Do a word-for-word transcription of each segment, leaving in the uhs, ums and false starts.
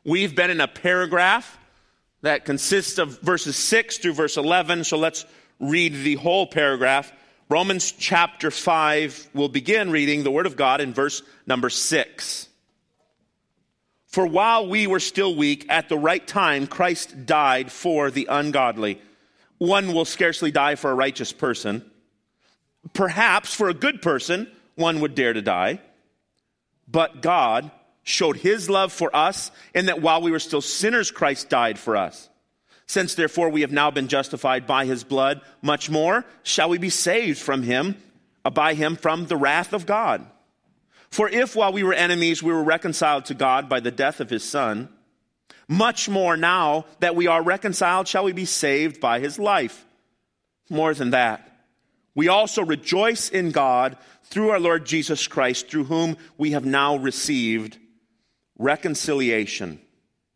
We've been in a paragraph that consists of verses six through verse eleven, so let's read the whole paragraph. Romans chapter five, we'll begin reading the Word of God in verse number six. For while we were still weak, at the right time, Christ died for the ungodly. One will scarcely die for a righteous person. Perhaps for a good person, one would dare to die. But God showed his love for us in that while we were still sinners, Christ died for us. Since therefore we have now been justified by his blood, much more shall we be saved from him, uh, by him from the wrath of God. For if while we were enemies, we were reconciled to God by the death of his Son, much more now that we are reconciled shall we be saved by his life. More than that, we also rejoice in God through our Lord Jesus Christ, through whom we have now received reconciliation.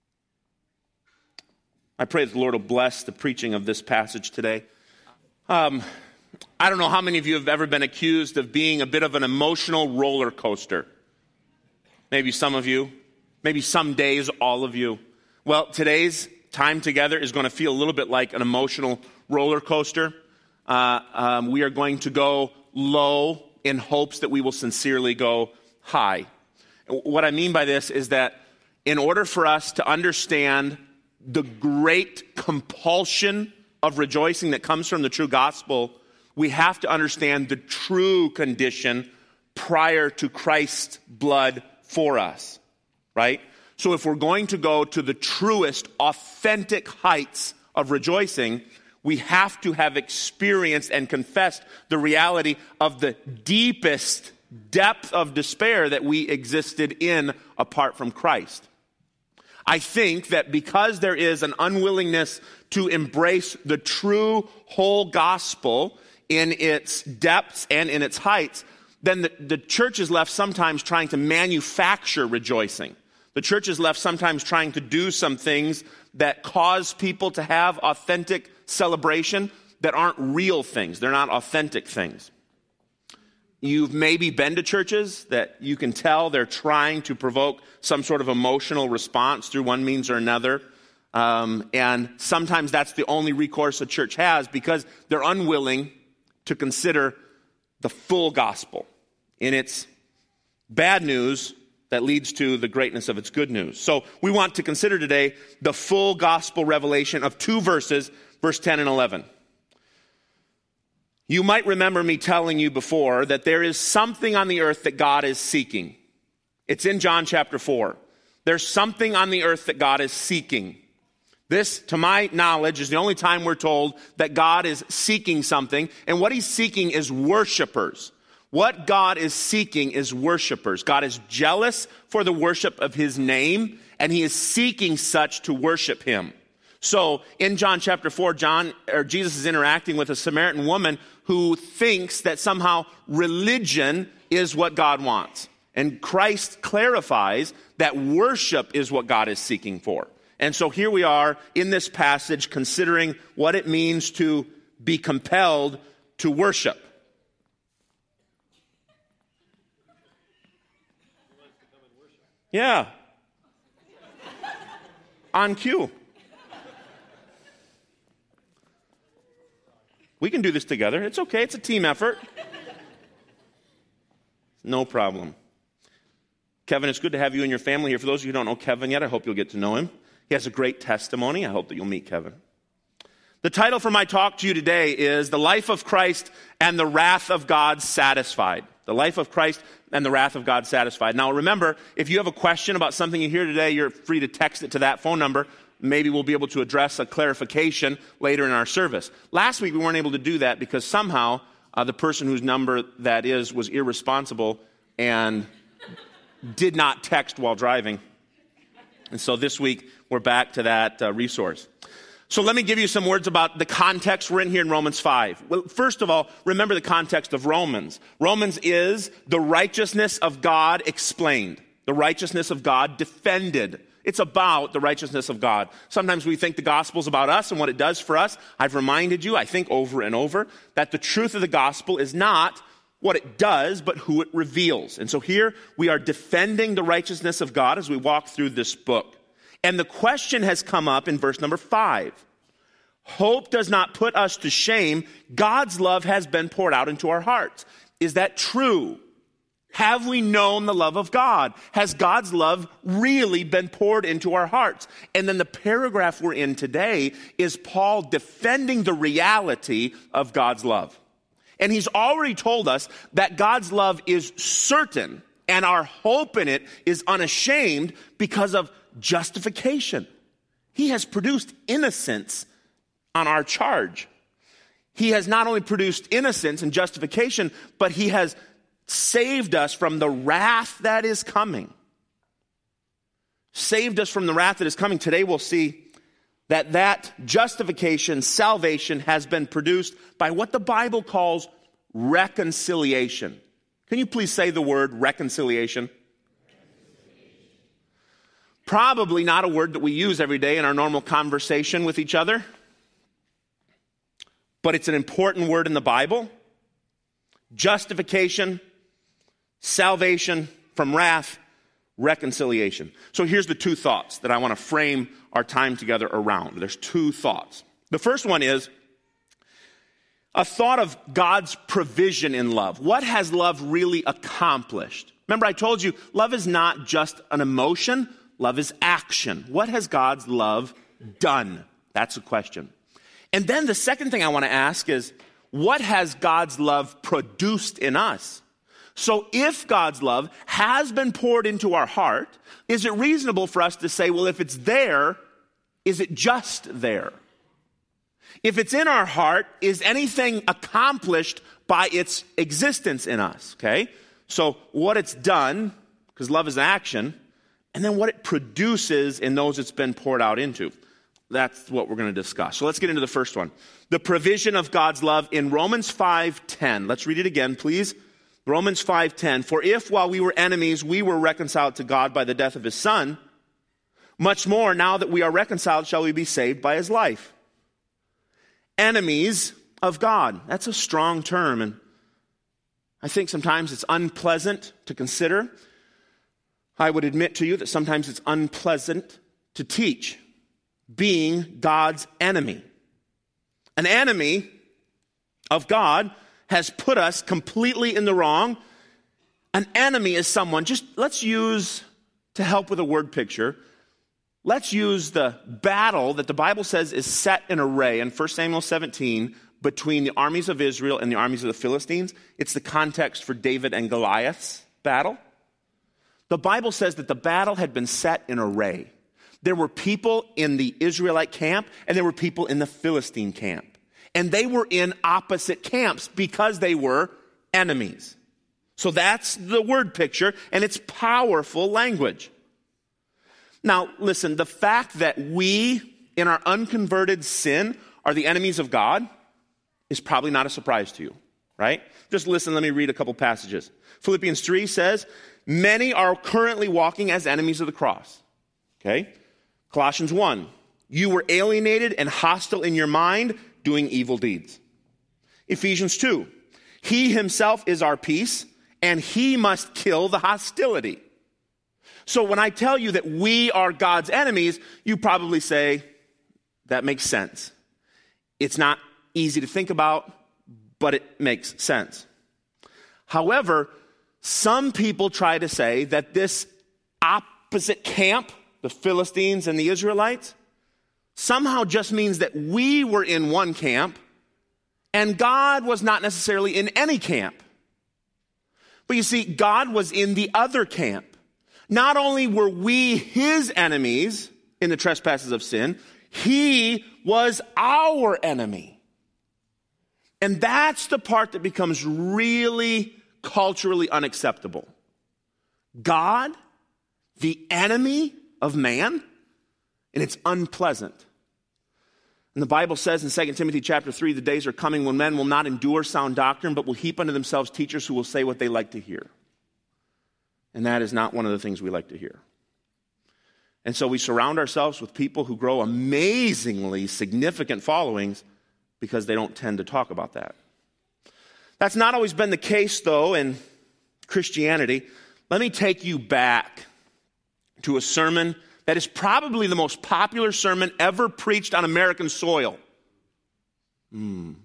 I pray that the Lord will bless the preaching of this passage today. Um, I don't know how many of you have ever been accused of being a bit of an emotional roller coaster. Maybe some of you, maybe some days all of you. Well, today's time together is going to feel a little bit like an emotional roller coaster. Uh, um, we are going to go low in hopes that we will sincerely go high. What I mean by this is that in order for us to understand the great compulsion of rejoicing that comes from the true gospel, we have to understand the true condition prior to Christ's blood for us, right? So if we're going to go to the truest, authentic heights of rejoicing, we have to have experienced and confessed the reality of the deepest depth of despair that we existed in apart from Christ. I think that because there is an unwillingness to embrace the true whole gospel in its depths and in its heights, then the, the church is left sometimes trying to manufacture rejoicing. The church is left sometimes trying to do some things that cause people to have authentic celebration that aren't real things. They're not authentic things. You've maybe been to churches that you can tell they're trying to provoke some sort of emotional response through one means or another. Um, and sometimes that's the only recourse a church has because they're unwilling to consider the full gospel in its bad news that leads to the greatness of its good news. So we want to consider today the full gospel revelation of two verses, verse ten and eleven. You might remember me telling you before that there is something on the earth that God is seeking. It's in John chapter four. There's something on the earth that God is seeking. This, to my knowledge, is the only time we're told that God is seeking something, and what he's seeking is worshipers. What God is seeking is worshipers. God is jealous for the worship of his name, and he is seeking such to worship him. So in John chapter four, John or Jesus is interacting with a Samaritan woman who thinks that somehow religion is what God wants. And Christ clarifies that worship is what God is seeking for. And so here we are in this passage considering what it means to be compelled to worship. Yeah. On cue. We can do this together. It's okay. It's a team effort. No problem. Kevin, it's good to have you and your family here. For those of you who don't know Kevin yet, I hope you'll get to know him. He has a great testimony. I hope that you'll meet Kevin. The title for my talk to you today is The Life of Christ and the Wrath of God Satisfied. The life of Christ and the wrath of God satisfied. Now remember, if you have a question about something you hear today, you're free to text it to that phone number. Maybe we'll be able to address a clarification later in our service. Last week we weren't able to do that because somehow uh, the person whose number that is was irresponsible and did not text while driving. And so this week we're back to that uh, resource. So let me give you some words about the context we're in here in Romans five. Well, first of all, remember the context of Romans. Romans is the righteousness of God explained, the righteousness of God defended. It's about the righteousness of God. Sometimes we think the gospel is about us and what it does for us. I've reminded you, I think over and over, that the truth of the gospel is not what it does, but who it reveals. And so here we are defending the righteousness of God as we walk through this book. And the question has come up in verse number five. Hope does not put us to shame. God's love has been poured out into our hearts. Is that true? Have we known the love of God? Has God's love really been poured into our hearts? And then the paragraph we're in today is Paul defending the reality of God's love. And he's already told us that God's love is certain and our hope in it is unashamed because of justification. He has produced innocence on our charge. He has not only produced innocence and justification, but he has saved us from the wrath that is coming. Saved us from the wrath that is coming. Today we'll see that that justification, salvation, has been produced by what the Bible calls reconciliation. Can you please say the word reconciliation? Probably not a word that we use every day in our normal conversation with each other, but it's an important word in the Bible. Justification, salvation from wrath, reconciliation. So here's the two thoughts that I want to frame our time together around. There's two thoughts. The first one is a thought of God's provision in love. What has love really accomplished? Remember, I told you, love is not just an emotion. Love is action. What has God's love done? That's the question. And then the second thing I want to ask is, what has God's love produced in us? So if God's love has been poured into our heart, is it reasonable for us to say, well, if it's there, is it just there? If it's in our heart, is anything accomplished by its existence in us? Okay? So what it's done, because love is action, and then what it produces in those it's been poured out into. That's what we're going to discuss. So let's get into the first one. The provision of God's love in Romans five ten. Let's read it again, please. Romans five ten. For if while we were enemies, we were reconciled to God by the death of his Son, much more now that we are reconciled shall we be saved by his life. Enemies of God. That's a strong term, and I think sometimes it's unpleasant to consider. I would admit to you that sometimes it's unpleasant to teach. Being God's enemy. An enemy of God has put us completely in the wrong. An enemy is someone, just let's use, to help with a word picture, let's use the battle that the Bible says is set in array in First Samuel seventeen between the armies of Israel and the armies of the Philistines. It's the context for David and Goliath's battle. The Bible says that the battle had been set in array. There were people in the Israelite camp and there were people in the Philistine camp. And they were in opposite camps because they were enemies. So that's the word picture, and it's powerful language. Now, listen, the fact that we, in our unconverted sin, are the enemies of God is probably not a surprise to you, right? Just listen, let me read a couple passages. Philippians three says, many are currently walking as enemies of the cross. Okay? Colossians one, you were alienated and hostile in your mind, doing evil deeds. Ephesians two, he himself is our peace, and he must kill the hostility. So when I tell you that we are God's enemies, you probably say, that makes sense. It's not easy to think about, but it makes sense. However, some people try to say that this opposite camp, the Philistines and the Israelites, somehow just means that we were in one camp and God was not necessarily in any camp. But you see, God was in the other camp. Not only were we his enemies in the trespasses of sin, he was our enemy. And that's the part that becomes really culturally unacceptable. God, the enemy of man, and it's unpleasant. And the Bible says in Second Timothy chapter three, the days are coming when men will not endure sound doctrine, but will heap unto themselves teachers who will say what they like to hear. And that is not one of the things we like to hear. And so we surround ourselves with people who grow amazingly significant followings because they don't tend to talk about that. That's not always been the case, though, in Christianity. Let me take you back to a sermon that is probably the most popular sermon ever preached on American soil. Mm.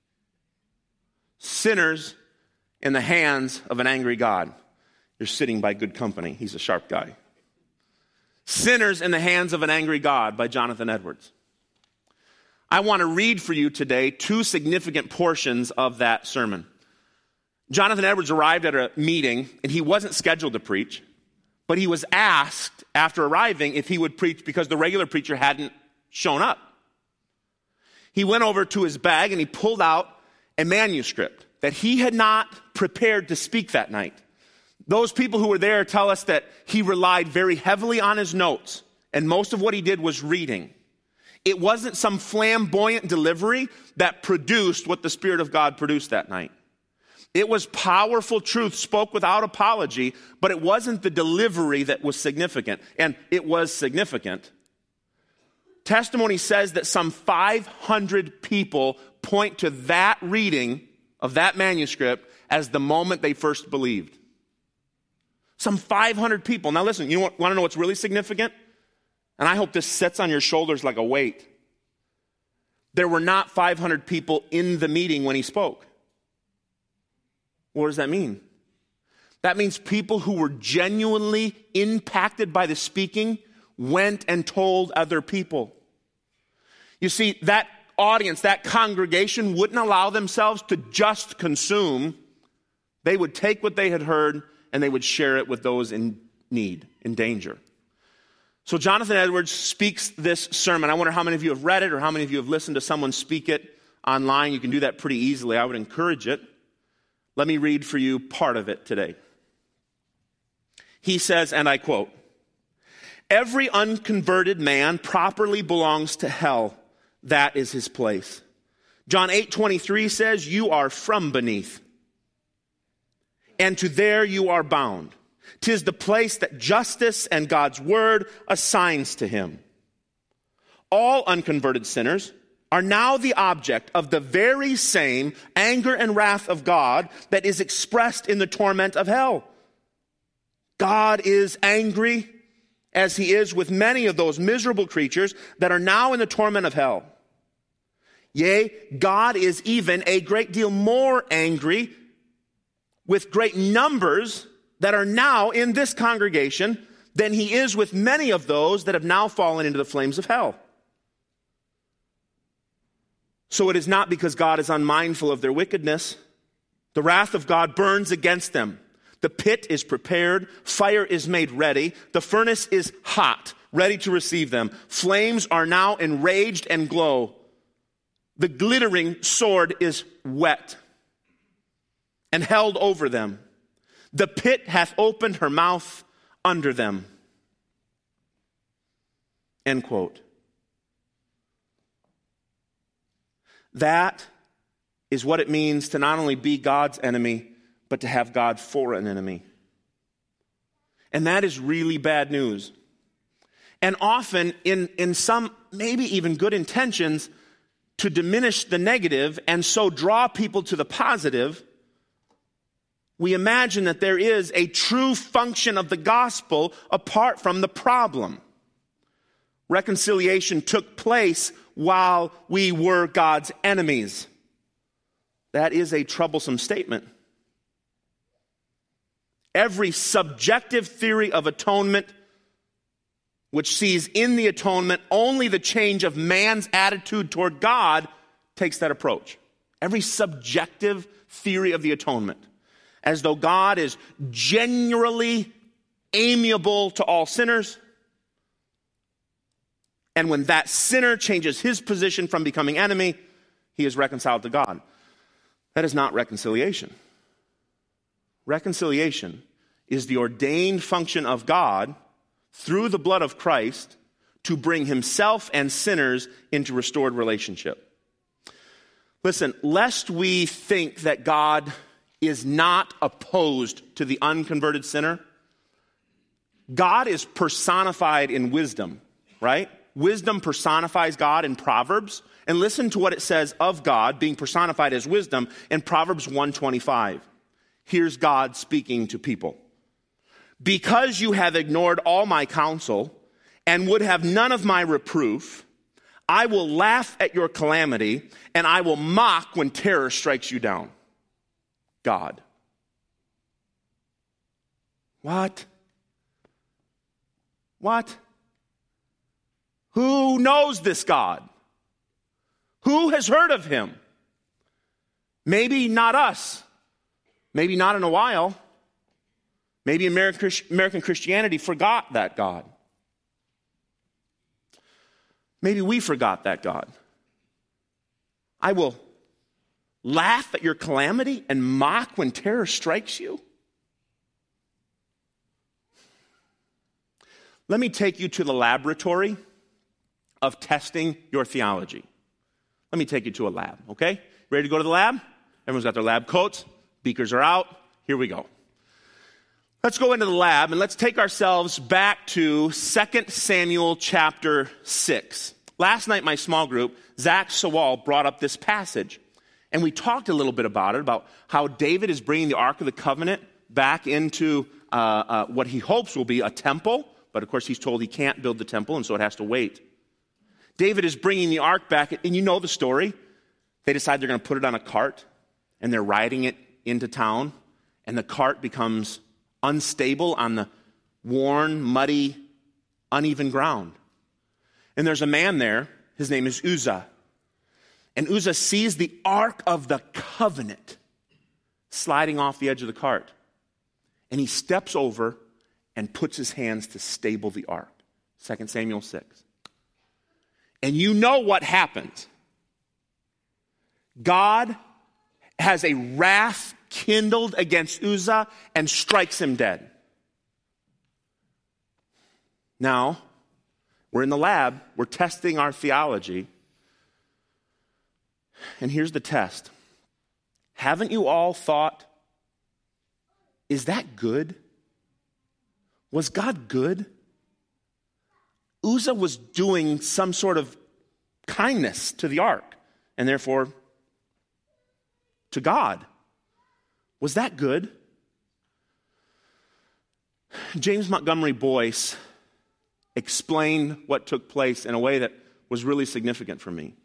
Sinners in the hands of an angry God. You're sitting by good company. He's a sharp guy. Sinners in the hands of an angry God by Jonathan Edwards. I want to read for you today two significant portions of that sermon. Jonathan Edwards arrived at a meeting, and he wasn't scheduled to preach, but he was asked after arriving if he would preach because the regular preacher hadn't shown up. He went over to his bag and he pulled out a manuscript that he had not prepared to speak that night. Those people who were there tell us that he relied very heavily on his notes, and most of what he did was reading. It wasn't some flamboyant delivery that produced what the Spirit of God produced that night. It was powerful truth spoke without apology, but it wasn't the delivery that was significant, and it was significant. Testimony says that some five hundred people point to that reading of that manuscript as the moment they first believed. Some five hundred people. Now listen, you want, want to know what's really significant? And I hope this sits on your shoulders like a weight. There were not five hundred people in the meeting when he spoke. What does that mean? That means people who were genuinely impacted by the speaking went and told other people. You see, that audience, that congregation wouldn't allow themselves to just consume. They would take what they had heard and they would share it with those in need, in danger. So Jonathan Edwards speaks this sermon. I wonder how many of you have read it or how many of you have listened to someone speak it online. You can do that pretty easily. I would encourage it. Let me read for you part of it today. He says, and I quote, "Every unconverted man properly belongs to hell. That is his place. John eight twenty-three says, you are from beneath, and to there you are bound. 'Tis the place that justice and God's word assigns to him. All unconverted sinners are now the object of the very same anger and wrath of God that is expressed in the torment of hell. God is angry as he is with many of those miserable creatures that are now in the torment of hell. Yea, God is even a great deal more angry with great numbers that are now in this congregation than he is with many of those that have now fallen into the flames of hell. So it is not because God is unmindful of their wickedness. The wrath of God burns against them. The pit is prepared. Fire is made ready. The furnace is hot, ready to receive them. Flames are now enraged and glow. The glittering sword is wet and held over them. The pit hath opened her mouth under them." End quote. That is what it means to not only be God's enemy, but to have God for an enemy. And that is really bad news. And often in, in some maybe even good intentions to diminish the negative and so draw people to the positive, we imagine that there is a true function of the gospel apart from the problem. Reconciliation took place while we were God's enemies. That is a troublesome statement. Every subjective theory of atonement, which sees in the atonement only the change of man's attitude toward God, takes that approach. Every subjective theory of the atonement, as though God is genuinely amiable to all sinners, and when that sinner changes his position from becoming enemy, he is reconciled to God. That is not reconciliation. Reconciliation is the ordained function of God through the blood of Christ to bring himself and sinners into restored relationship. Listen, lest we think that God is not opposed to the unconverted sinner, God is personified in wisdom, right? Wisdom personifies God in Proverbs. And listen to what it says of God being personified as wisdom in Proverbs one twenty-five. Here's God speaking to people. "Because you have ignored all my counsel and would have none of my reproof. I will laugh at your calamity, and I will mock when terror strikes you down. God. What? What? Who knows this God? Who has heard of him? Maybe not us. Maybe not in a while. Maybe American, American Christianity forgot that God. Maybe we forgot that God. I will laugh at your calamity and mock when terror strikes you. Let me take you to the laboratory of testing your theology. Let me take you to a lab, okay? Ready to go to the lab? Everyone's got their lab coats. Beakers are out. Here we go. Let's go into the lab and let's take ourselves back to Second Samuel chapter six. Last night, my small group, Zach Sawal, brought up this passage. And we talked a little bit about it, about how David is bringing the Ark of the Covenant back into uh, uh, what he hopes will be a temple. But of course, he's told he can't build the temple, and so it has to wait. David is bringing the Ark back, and you know the story. They decide they're going to put it on a cart, and they're riding it into town, and the cart becomes unstable on the worn, muddy, uneven ground. And there's a man there, his name is Uzzah. And Uzzah sees the Ark of the Covenant sliding off the edge of the cart. And he steps over and puts his hands to stable the Ark. Second Samuel six. And you know what happens. God has a wrath kindled against Uzzah and strikes him dead. Now, we're in the lab. We're testing our theology. And here's the test. Haven't you all thought, is that good? Was God good? Uzzah was doing some sort of kindness to the ark, and therefore to God. Was that good? James Montgomery Boyce explained what took place in a way that was really significant for me.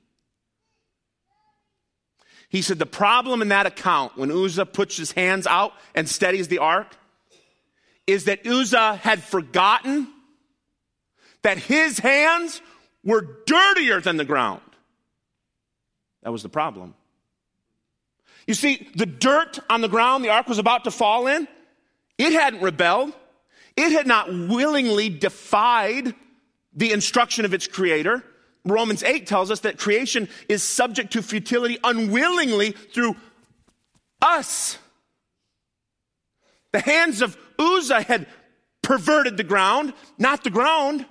He said the problem in that account, when Uzzah puts his hands out and steadies the ark, is that Uzzah had forgotten that his hands were dirtier than the ground. That was the problem. You see, the dirt on the ground the ark was about to fall in, it hadn't rebelled. It had not willingly defied the instruction of its creator. Romans eight tells us that creation is subject to futility unwillingly through us. The hands of Uzzah had perverted the ground, not the ground.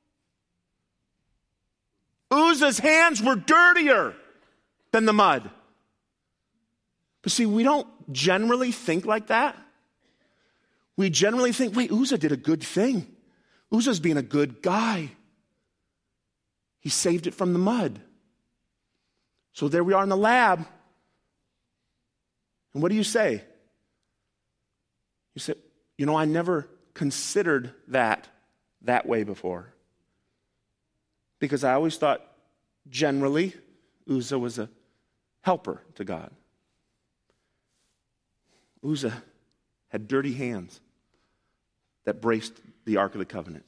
Uzzah's hands were dirtier than the mud. But see, we don't generally think like that. We generally think, wait, Uzzah did a good thing. Uzzah's being a good guy. He saved it from the mud. So there we are in the lab. And what do you say? You say, you know, I never considered that that way before. Because I always thought, generally, Uzzah was a helper to God. Uzzah had dirty hands that braced the Ark of the Covenant.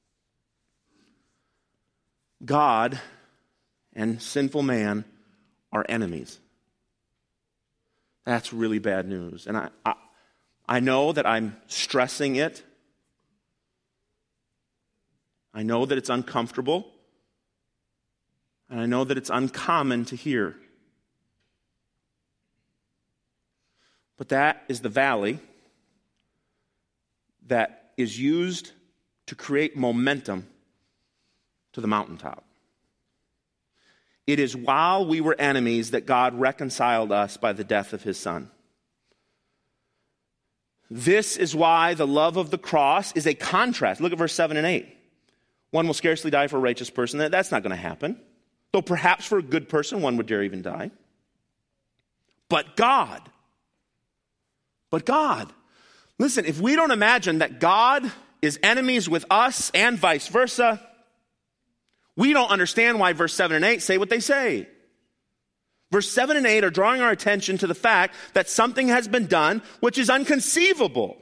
God and sinful man are enemies. That's really bad news. And I, I, I know that I'm stressing it. I know that it's uncomfortable. And I know that it's uncommon to hear. But that is the valley that is used to create momentum to the mountaintop. It is while we were enemies that God reconciled us by the death of his Son. This is why the love of the cross is a contrast. Look at verse seven and eight. One will scarcely die for a righteous person. That's not going to happen. Though perhaps for a good person, one would dare even die. But God. But God. Listen, if we don't imagine that God is enemies with us and vice versa, we don't understand why verse seven and eight say what they say. Verse seven and eight are drawing our attention to the fact that something has been done which is inconceivable.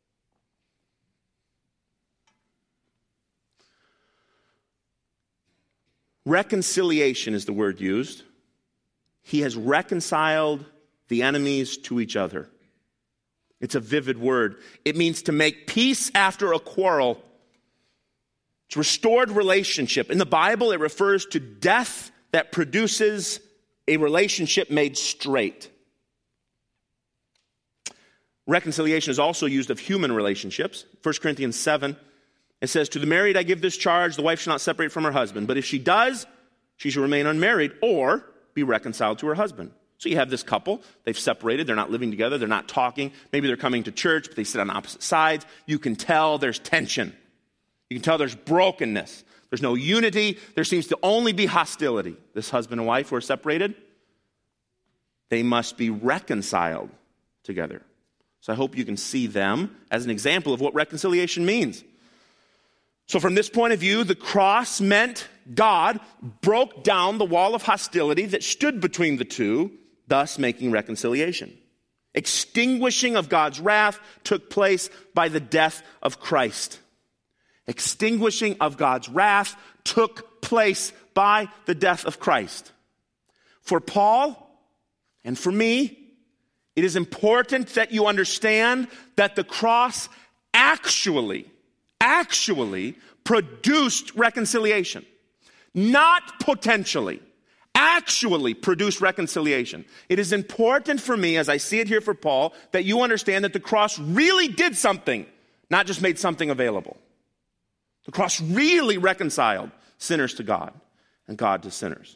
Reconciliation is the word used. He has reconciled the enemies to each other. It's a vivid word. It means to make peace after a quarrel. It's restored relationship. In the Bible, it refers to death that produces a relationship made straight. Reconciliation is also used of human relationships. First Corinthians seven, it says, to the married I give this charge, the wife shall not separate from her husband. But if she does, she shall remain unmarried or be reconciled to her husband. So you have this couple, they've separated, they're not living together, they're not talking. Maybe they're coming to church, but they sit on opposite sides. You can tell there's tension. You can tell there's brokenness. There's no unity. There seems to only be hostility. This husband and wife who are separated, they must be reconciled together. So I hope you can see them as an example of what reconciliation means. So from this point of view, the cross meant God broke down the wall of hostility that stood between the two, thus making reconciliation. Extinguishing of God's wrath took place by the death of Christ. Extinguishing of God's wrath took place by the death of Christ. For Paul and for me, it is important that you understand that the cross actually, actually produced reconciliation. Not potentially, actually produced reconciliation. It is important for me, as I see it here for Paul, that you understand that the cross really did something, not just made something available. The cross really reconciled sinners to God and God to sinners.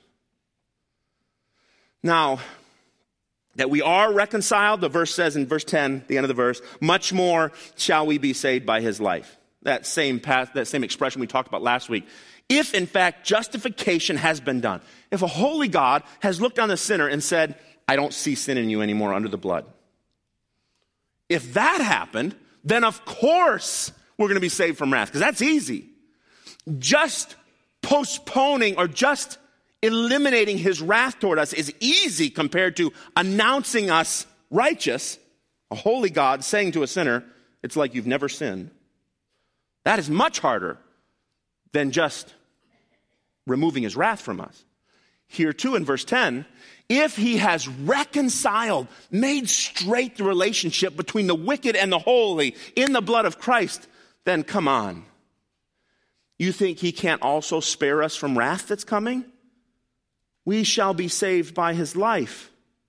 Now, that we are reconciled, the verse says in verse ten, the end of the verse, much more shall we be saved by his life. That same path, that same expression we talked about last week. If, in fact, justification has been done, if a holy God has looked on the sinner and said, I don't see sin in you anymore under the blood. If that happened, then of course we're going to be saved from wrath, because that's easy. Just postponing or just eliminating his wrath toward us is easy compared to announcing us righteous, a holy God saying to a sinner, it's like you've never sinned. That is much harder than just removing his wrath from us. Here too in verse ten, if he has reconciled, made straight the relationship between the wicked and the holy in the blood of Christ, then come on. You think he can't also spare us from wrath that's coming? We shall be saved by his life.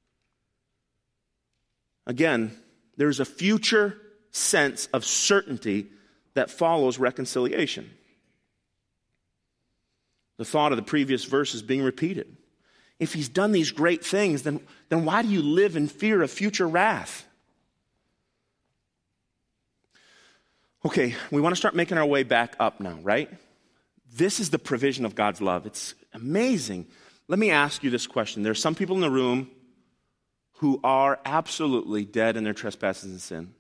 Again, there's a future sense of certainty that follows reconciliation. The thought of the previous verse is being repeated. If he's done these great things, then, then why do you live in fear of future wrath? Okay, we want to start making our way back up now, right? This is the provision of God's love. It's amazing. Let me ask you this question. There are some people in the room who are absolutely dead in their trespasses and sin.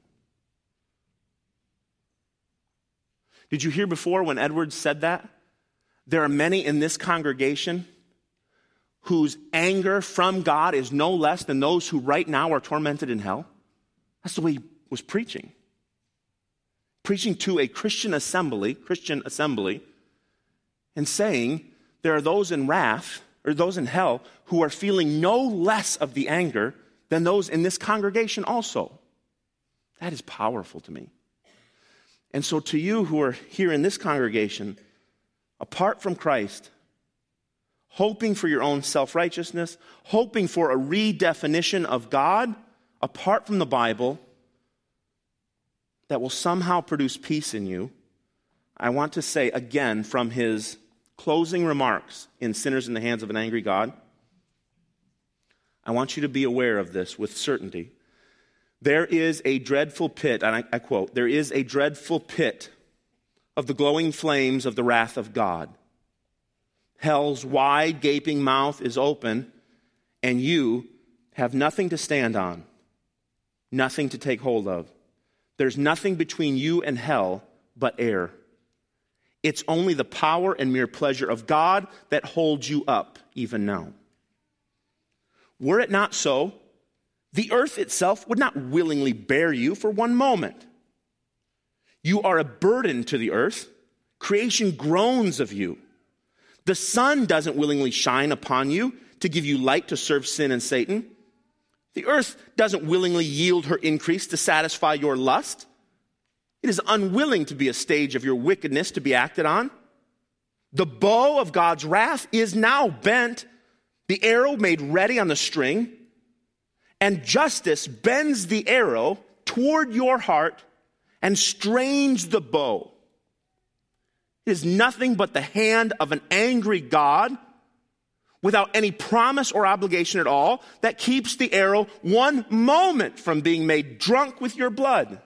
Did you hear before when Edward said that? There are many in this congregation whose anger from God is no less than those who right now are tormented in hell. That's the way he was preaching. Preaching to a Christian assembly, Christian assembly, and saying there are those in wrath, or those in hell, who are feeling no less of the anger than those in this congregation also. That is powerful to me. And so to you who are here in this congregation, apart from Christ, hoping for your own self-righteousness, hoping for a redefinition of God apart from the Bible that will somehow produce peace in you, I want to say again from his closing remarks in Sinners in the Hands of an Angry God, I want you to be aware of this with certainty. There is a dreadful pit, and I, I quote, there is a dreadful pit of the glowing flames of the wrath of God. Hell's wide gaping mouth is open, and you have nothing to stand on, nothing to take hold of. There's nothing between you and hell but air. It's only the power and mere pleasure of God that holds you up even now. Were it not so, the earth itself would not willingly bear you for one moment. You are a burden to the earth. Creation groans of you. The sun doesn't willingly shine upon you to give you light to serve sin and Satan. The earth doesn't willingly yield her increase to satisfy your lust. It is unwilling to be a stage of your wickedness to be acted on. The bow of God's wrath is now bent, the arrow made ready on the string, and justice bends the arrow toward your heart and strains the bow. It is nothing but the hand of an angry God without any promise or obligation at all that keeps the arrow one moment from being made drunk with your blood.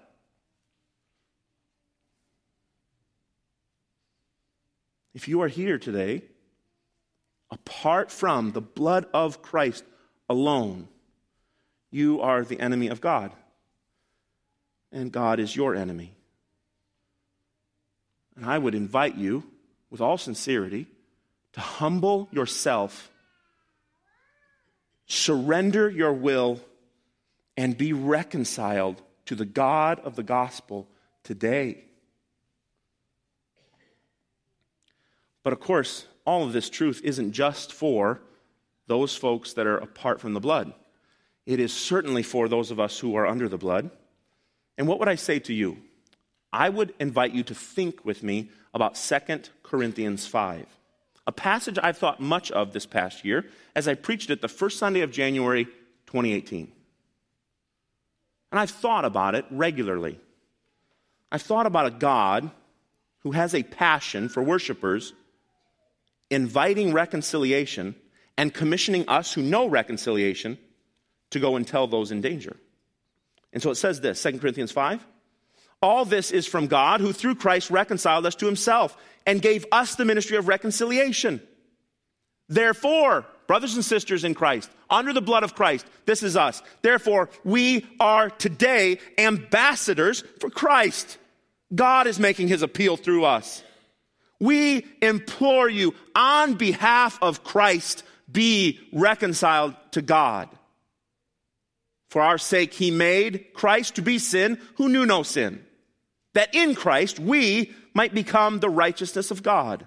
If you are here today, apart from the blood of Christ alone, you are the enemy of God, and God is your enemy. And I would invite you, with all sincerity, to humble yourself, surrender your will, and be reconciled to the God of the gospel today. But of course, all of this truth isn't just for those folks that are apart from the blood. It is certainly for those of us who are under the blood. And what would I say to you? I would invite you to think with me about Second Corinthians five, a passage I've thought much of this past year as I preached it the first Sunday of January twenty eighteen. And I've thought about it regularly. I've thought about a God who has a passion for worshipers inviting reconciliation and commissioning us who know reconciliation to go and tell those in danger. And so it says this, Second Corinthians five, all this is from God who through Christ reconciled us to himself and gave us the ministry of reconciliation. Therefore, brothers and sisters in Christ, under the blood of Christ, this is us. Therefore, we are today ambassadors for Christ. God is making his appeal through us. We implore you on behalf of Christ, be reconciled to God. For our sake, he made Christ to be sin who knew no sin, that in Christ we might become the righteousness of God.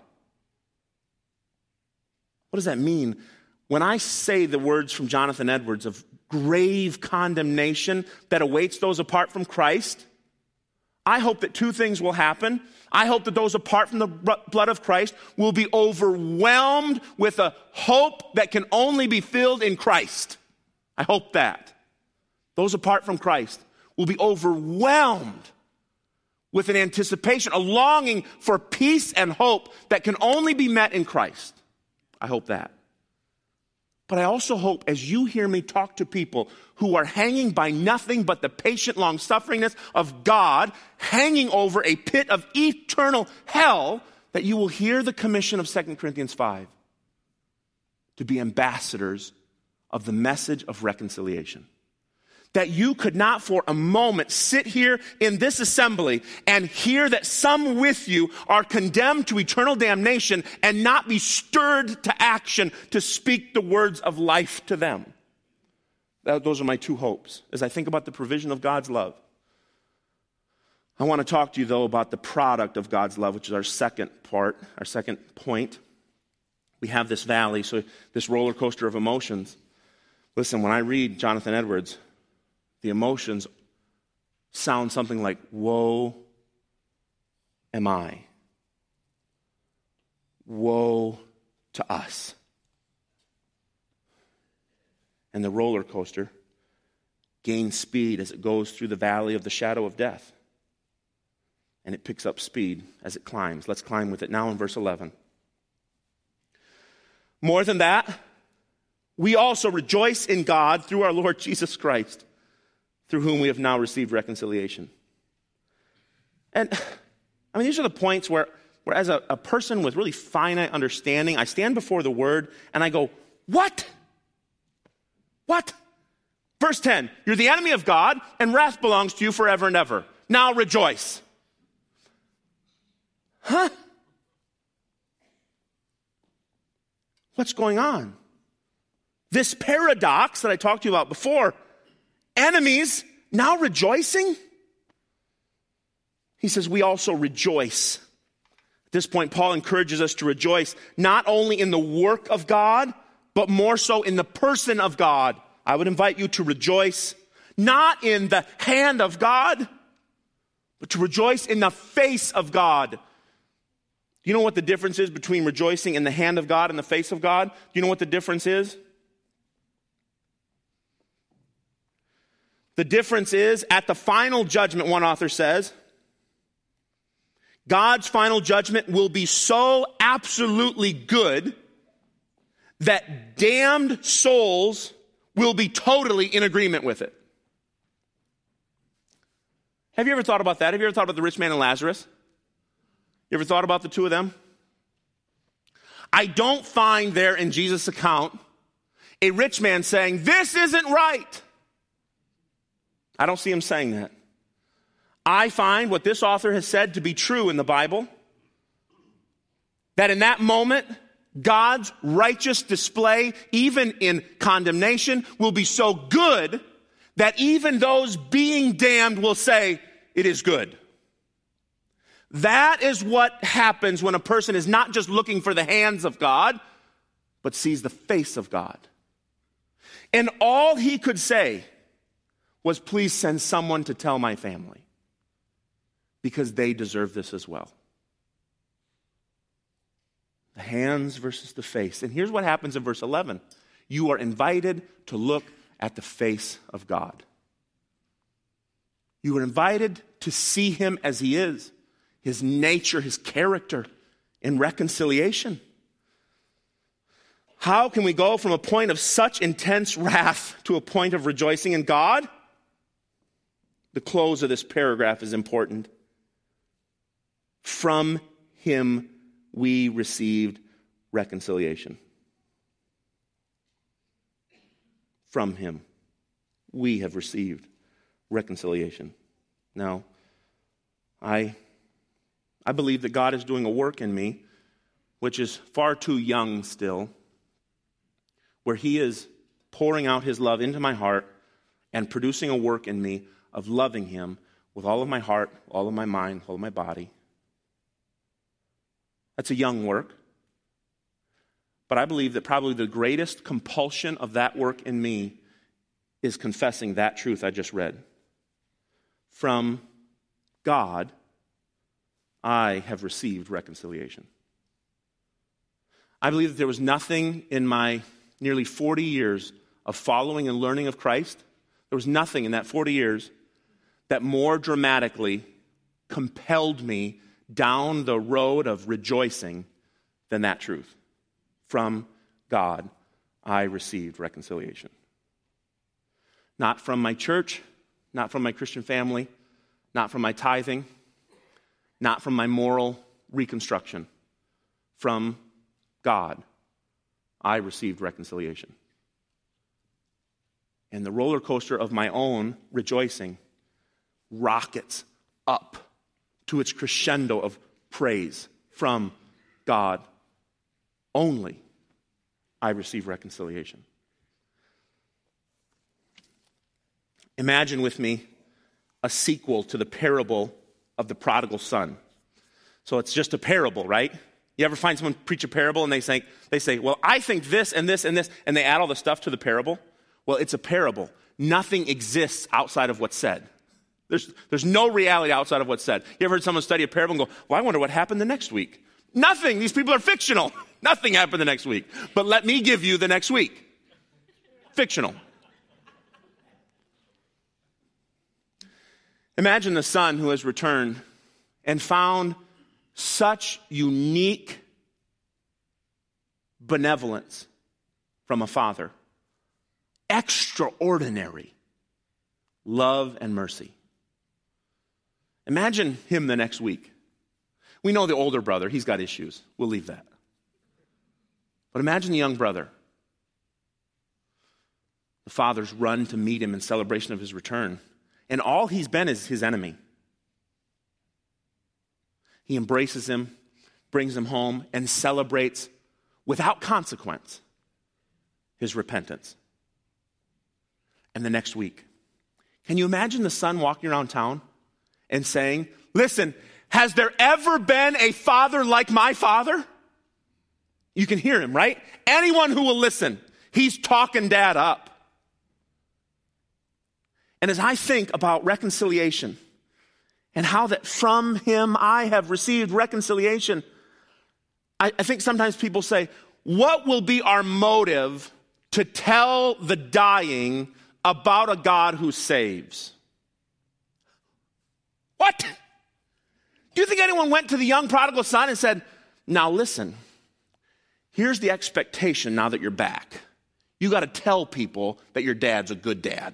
What does that mean? When I say the words from Jonathan Edwards of grave condemnation that awaits those apart from Christ, I hope that two things will happen. I hope that those apart from the blood of Christ will be overwhelmed with a hope that can only be filled in Christ. I hope that. Those apart from Christ will be overwhelmed with an anticipation, a longing for peace and hope that can only be met in Christ. I hope that. But I also hope as you hear me talk to people who are hanging by nothing but the patient long-sufferingness of God, hanging over a pit of eternal hell, that you will hear the commission of Second Corinthians five to be ambassadors of the message of reconciliation. That you could not for a moment sit here in this assembly and hear that some with you are condemned to eternal damnation and not be stirred to action to speak the words of life to them. That, those are my two hopes as I think about the provision of God's love. I want to talk to you, though, about the product of God's love, which is our second part, our second point. We have this valley, so this roller coaster of emotions. Listen, when I read Jonathan Edwards, the emotions sound something like, woe am I. Woe to us. And the roller coaster gains speed as it goes through the valley of the shadow of death. And it picks up speed as it climbs. Let's climb with it now in verse eleven. More than that, we also rejoice in God through our Lord Jesus Christ, through whom we have now received reconciliation. And, I mean, these are the points where, where as a, a person with really finite understanding, I stand before the Word and I go, what? What? Verse ten, you're the enemy of God, and wrath belongs to you forever and ever. Now rejoice. Huh? What's going on? This paradox that I talked to you about before, enemies now rejoicing? He says, we also rejoice. At this point, Paul encourages us to rejoice not only in the work of God, but more so in the person of God. I would invite you to rejoice not in the hand of God, but to rejoice in the face of God. Do you know what the difference is between rejoicing in the hand of God and the face of God? Do you know what the difference is? The difference is, at the final judgment, one author says, God's final judgment will be so absolutely good that damned souls will be totally in agreement with it. Have you ever thought about that? Have you ever thought about the rich man and Lazarus? You ever thought about the two of them? I don't find there in Jesus' account a rich man saying, this isn't right. I don't see him saying that. I find what this author has said to be true in the Bible, that in that moment, God's righteous display, even in condemnation, will be so good that even those being damned will say, it is good. That is what happens when a person is not just looking for the hands of God, but sees the face of God. And all he could say was, please send someone to tell my family, because they deserve this as well. The hands versus the face. And here's what happens in verse eleven. You are invited to look at the face of God. You are invited to see him as he is, his nature, his character, in reconciliation. How can we go from a point of such intense wrath to a point of rejoicing in God? The close of this paragraph is important. From him we received reconciliation. From him we have received reconciliation. Now, I, I believe that God is doing a work in me, which is far too young still, where he is pouring out his love into my heart and producing a work in me of loving him with all of my heart, all of my mind, all of my body. That's a young work. But I believe that probably the greatest compulsion of that work in me is confessing that truth I just read. From God, I have received reconciliation. I believe that there was nothing in my nearly forty years of following and learning of Christ, there was nothing in that forty years that more dramatically compelled me down the road of rejoicing than that truth. From God, I received reconciliation. Not from my church, not from my Christian family, not from my tithing, not from my moral reconstruction. From God, I received reconciliation. And the roller coaster of my own rejoicing rockets up to its crescendo of praise. From God only, I receive reconciliation. Imagine with me a sequel to the parable of the prodigal son. So it's just a parable, right? You ever find someone preach a parable and they say, they say, well, I think this and this and this, and they add all the stuff to the parable? Well, it's a parable. Nothing exists outside of what's said. There's, there's no reality outside of what's said. You ever heard someone study a parable and go, well, I wonder what happened the next week? Nothing. These people are fictional. Nothing happened the next week. But let me give you the next week. Fictional. Imagine the son who has returned and found such unique benevolence from a father. Extraordinary love and mercy. Imagine him the next week. We know the older brother, he's got issues. We'll leave that. But imagine the young brother. The fathers run to meet him in celebration of his return. And all he's been is his enemy. He embraces him. brings him home and celebrates without consequence his repentance. And the next week, can you imagine the son walking around town and saying, listen, has there ever been a father like my father? You can hear him, right? Anyone who will listen, he's talking dad up. And as I think about reconciliation and how that from him I have received reconciliation, I, I think sometimes people say, what will be our motive to tell the dying about a God who saves? What? Do you think anyone went to the young prodigal son and said, now listen, here's the expectation now that you're back. You got to tell people that your dad's a good dad.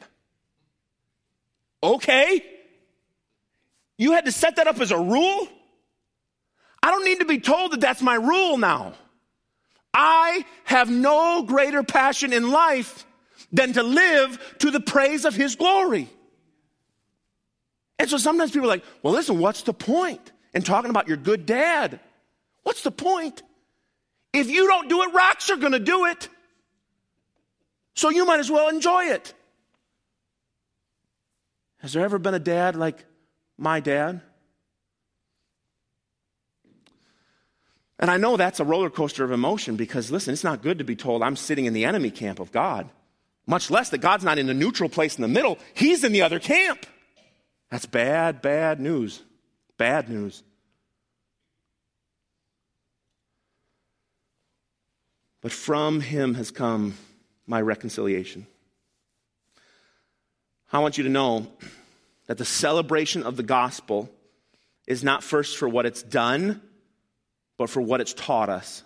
Okay? You had to set that up as a rule? I don't need to be told that that's my rule now. I have no greater passion in life than to live to the praise of his glory. And so sometimes people are like, well, listen, what's the point in talking about your good dad? What's the point? If you don't do it, rocks are going to do it. So you might as well enjoy it. Has there ever been a dad like my dad? And I know that's a roller coaster of emotion because, listen, it's not good to be told I'm sitting in the enemy camp of God, much less that God's not in a neutral place in the middle. He's in the other camp. That's bad, bad news. Bad news. But from him has come my reconciliation. I want you to know that the celebration of the gospel is not first for what it's done, but for what it's taught us.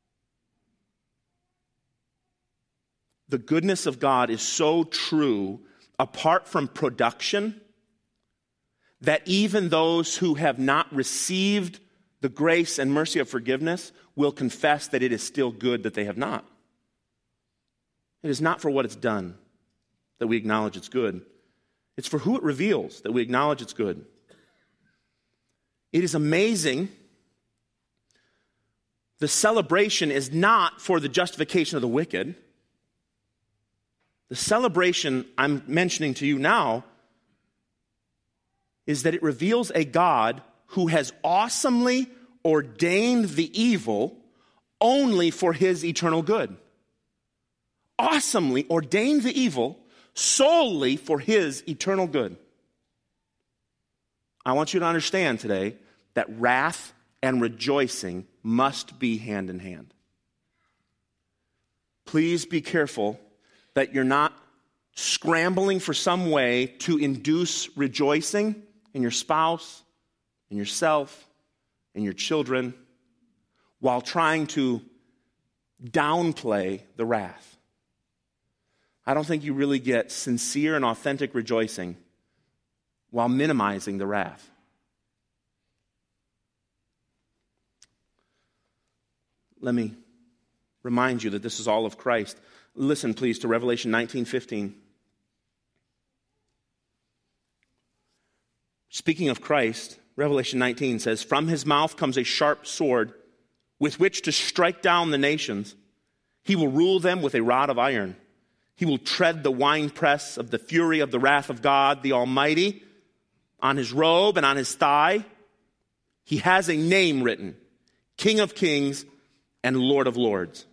The goodness of God is so true apart from production that even those who have not received the grace and mercy of forgiveness will confess that it is still good that they have not. It is not for what it's done that we acknowledge it's good. It's for who it reveals that we acknowledge it's good. It is amazing. The celebration is not for the justification of the wicked. The celebration I'm mentioning to you now is that it reveals a God who has awesomely ordained the evil only for his eternal good. Awesomely ordained the evil solely for his eternal good. I want you to understand today that wrath and rejoicing must be hand in hand. Please be careful that you're not scrambling for some way to induce rejoicing in your spouse, in yourself, in your children, while trying to downplay the wrath. I don't think you really get sincere and authentic rejoicing while minimizing the wrath. Let me remind you that this is all of Christ. Listen, please, to Revelation nineteen fifteen. Speaking of Christ, Revelation nineteen says, "From his mouth comes a sharp sword with which to strike down the nations. He will rule them with a rod of iron. He will tread the winepress of the fury of the wrath of God, the Almighty. On his robe and on his thigh, he has a name written, King of Kings and Lord of Lords."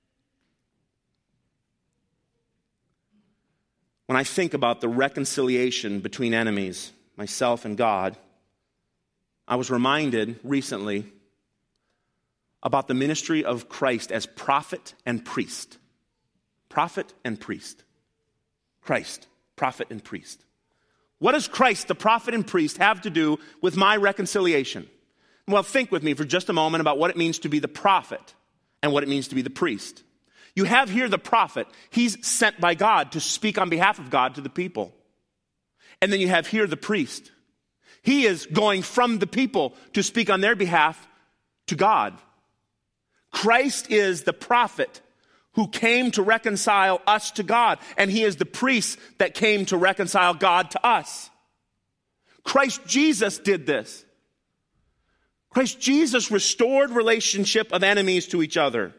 When I think about the reconciliation between enemies, myself and God, I was reminded recently about the ministry of Christ as prophet and priest. Prophet and priest. Christ, prophet and priest. What does Christ, the prophet and priest, have to do with my reconciliation? Well, think with me for just a moment about what it means to be the prophet and what it means to be the priest. You have here the prophet. He's sent by God to speak on behalf of God to the people. And then you have here the priest. He is going from the people to speak on their behalf to God. Christ is the prophet who came to reconcile us to God, and he is the priest that came to reconcile God to us. Christ Jesus did this. Christ Jesus restored relationship of enemies to each other.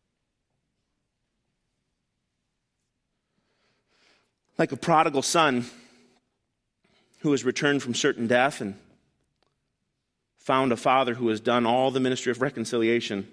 Like a prodigal son who has returned from certain death and found a father who has done all the ministry of reconciliation.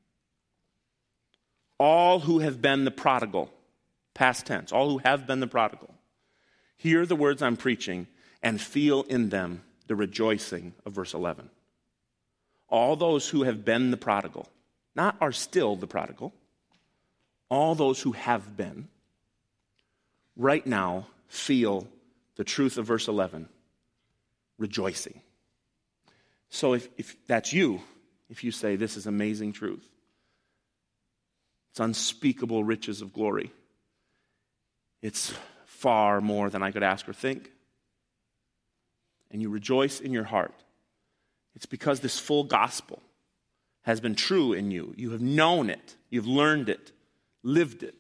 All who have been the prodigal, past tense, all who have been the prodigal, hear the words I'm preaching and feel in them the rejoicing of verse eleven. All those who have been the prodigal, not are still the prodigal, all those who have been, right now feel the truth of verse eleven, rejoicing. So if, if that's you, if you say this is amazing truth, it's unspeakable riches of glory, it's far more than I could ask or think, and you rejoice in your heart, it's because this full gospel has been true in you. You have known it, you've learned it, lived it.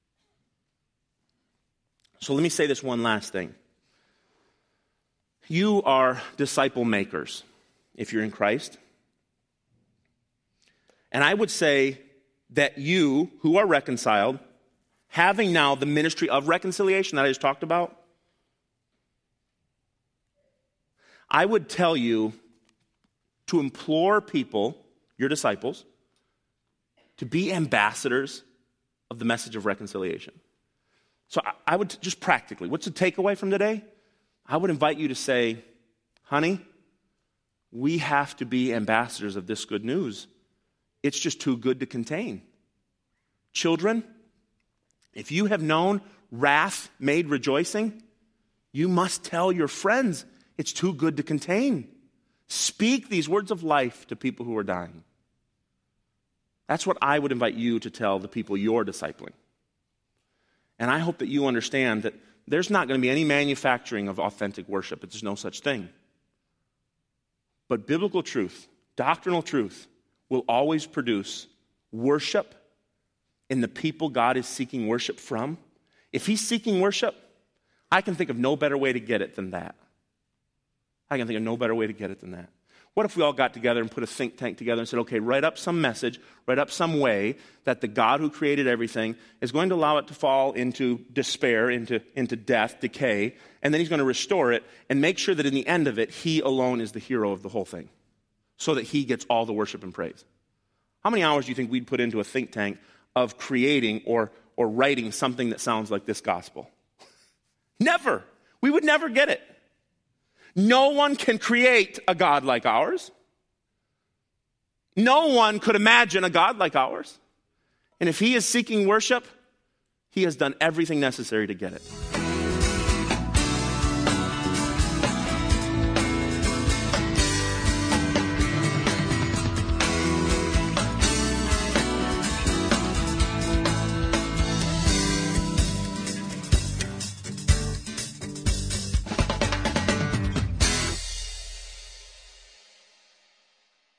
So let me say this one last thing. You are disciple makers if you're in Christ. And I would say that you who are reconciled, having now the ministry of reconciliation that I just talked about, I would tell you to implore people, your disciples, to be ambassadors of the message of reconciliation. So I would just practically, what's the takeaway from today? I would invite you to say, honey, we have to be ambassadors of this good news. It's just too good to contain. Children, if you have known wrath made rejoicing, you must tell your friends it's too good to contain. Speak these words of life to people who are dying. That's what I would invite you to tell the people you're discipling. And I hope that you understand that there's not going to be any manufacturing of authentic worship. There's no such thing. But biblical truth, doctrinal truth, will always produce worship in the people God is seeking worship from. If he's seeking worship, I can think of no better way to get it than that. I can think of no better way to get it than that. What if we all got together and put a think tank together and said, okay, write up some message, write up some way that the God who created everything is going to allow it to fall into despair, into, into death, decay, and then he's going to restore it and make sure that in the end of it, he alone is the hero of the whole thing so that he gets all the worship and praise. How many hours do you think we'd put into a think tank of creating or, or writing something that sounds like this gospel? Never. We would never get it. No one can create a God like ours. No one could imagine a God like ours. And if he is seeking worship, he has done everything necessary to get it.